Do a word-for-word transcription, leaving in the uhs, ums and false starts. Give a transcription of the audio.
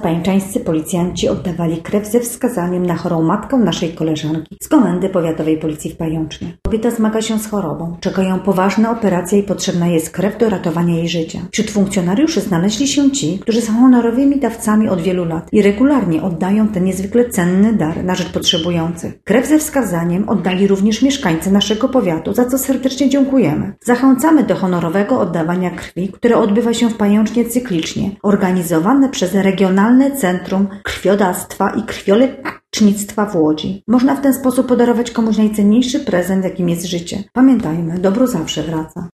pajęczańscy policjanci oddawali krew ze wskazaniem na chorą matkę naszej koleżanki z Komendy Powiatowej Policji w Pającznie. Kobieta zmaga się z chorobą, czekają poważne operacje i potrzebna jest krew do ratowania jej życia. Wśród funkcjonariuszy znaleźli się ci, którzy są honorowymi dawcami od wielu lat i regularnie oddają ten niezwykle cenny dar na rzecz potrzebujących. Krew ze wskazaniem oddali również mieszkańcy naszego powiatu, za co serdecznie dziękujemy. Zachęcamy do honorowego oddawania krwi, które odbywa się w Pającznie cyklicznie, organizowane przez Regionalne Centrum Krwiodawstwa i Krwiolecznictwa w Łodzi. Można w ten sposób podarować komuś najcenniejszy prezent, jakim jest życie. Pamiętajmy, dobro zawsze wraca.